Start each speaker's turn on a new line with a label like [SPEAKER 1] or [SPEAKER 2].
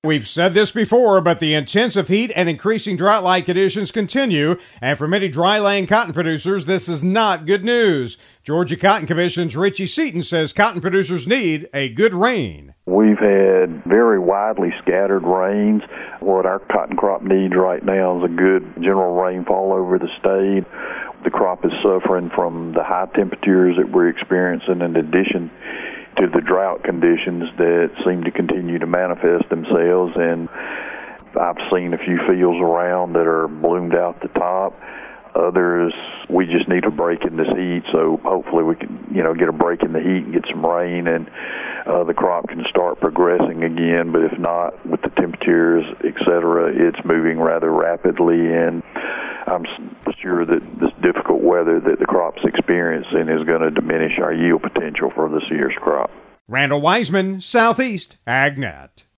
[SPEAKER 1] We've said this before, but the intensive heat and increasing drought-like conditions continue, and for many dry-laying cotton producers, this is not good news. Georgia Cotton Commission's Richie Seaton says cotton producers need a good rain.
[SPEAKER 2] We've had very widely scattered rains. What our cotton crop needs right now is a good general rainfall over the state. The crop is suffering from the high temperatures that we're experiencing in addition to the drought conditions that seem to continue to manifest themselves. And I've seen a few fields around that are bloomed out the top. Others, we just need a break in this heat, so hopefully we can, get a break in the heat and get some rain, and the crop can start progressing again. But if not, with the temperatures, etc., it's moving rather rapidly, and I'm sure that this difficult weather that the crop's experiencing is going to diminish our yield potential for this year's crop.
[SPEAKER 1] Randall Wiseman, Southeast AgNet.